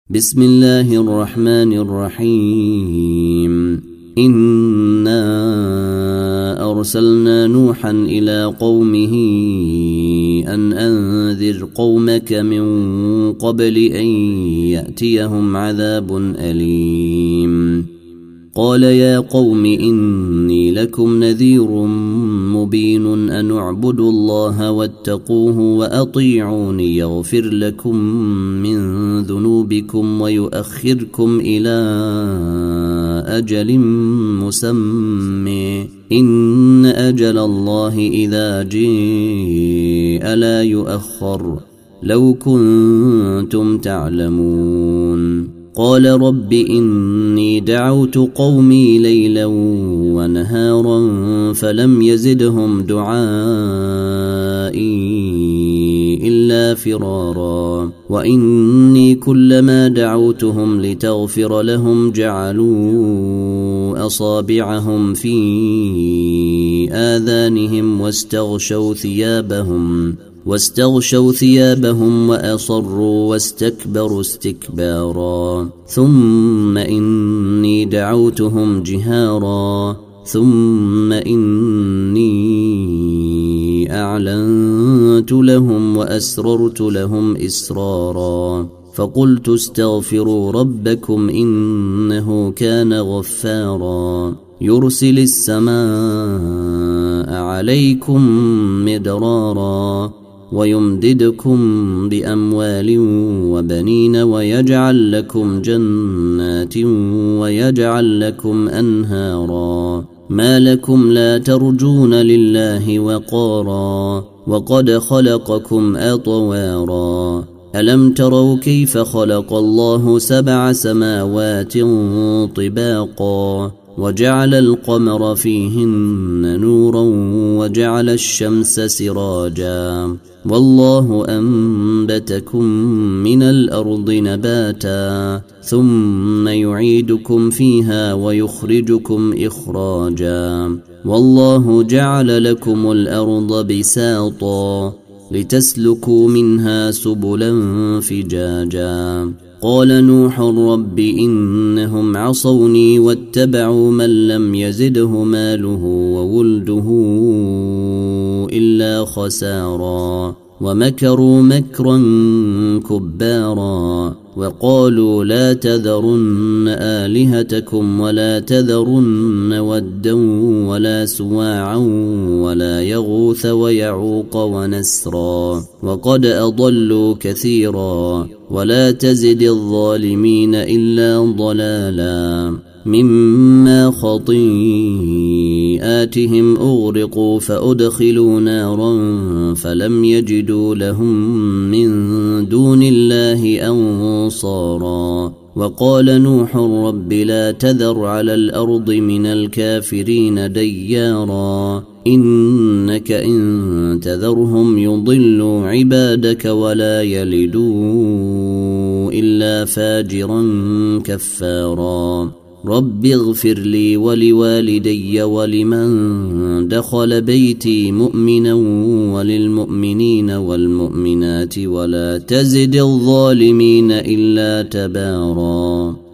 بسم الله الرحمن الرحيم. إنا أرسلنا نوحا إلى قومه أن أنذر قومك من قبل أن يأتيهم عذاب أليم. قال يا قوم إني لكم نذير مبين أن اعبدوا الله واتقوه وأطيعوني يغفر لكم من ذنوبكم ويؤخركم إلى أجل مسمى إن أجل الله إذا جاء لا يؤخر لو كنتم تعلمون. قال رب إني دعوت قومي ليلا ونهارا فلم يزدهم دعائي إلا فرارا وإني كلما دعوتهم لتغفر لهم جعلوا أصابعهم في آذانهم واستغشوا ثيابهم وأصروا واستكبروا استكبارا ثم إني دعوتهم جهارا ثم إني أعلنت لهم وأسررت لهم إسرارا فقلت استغفروا ربكم إنه كان غفارا يرسل السماء عليكم مدرارا ويمددكم بأموال وبنين ويجعل لكم جنات ويجعل لكم أنهارا ما لكم لا ترجون لله وقارا وقد خلقكم أطوارا ألم تروا كيف خلق الله 7 سماوات طباقا وجعل القمر فيهن نورا وجعل الشمس سراجا والله أنبتكم من الأرض نباتا ثم يعيدكم فيها ويخرجكم إخراجا والله جعل لكم الأرض بساطا لتسلكوا منها سبلا فجاجا قال نوح رب إنهم عصوني واتبعوا من لم يزده ماله وولده إلا خسارا ومكروا مكرا كبارا وقالوا لا تذرن آلهتكم ولا تذرن ودا ولا سواعا ولا يغوث ويعوق ونسرا وقد أضلوا كثيرا ولا تزد الظالمين إلا ضلالا مما خطيئاتهم أغرقوا فأدخلوا نارا فلم يجدوا لهم من دون الله أنصارا وقال نوح رب لا تذر على الأرض من الكافرين ديارا إنك إن تذرهم يضلوا عبادك ولا يلدوا إلا فاجرا كفارا رب اغفر لي ولوالدي ولمن دخل بيتي مؤمنا وللمؤمنين والمؤمنات ولا تزد الظالمين إلا تبارا.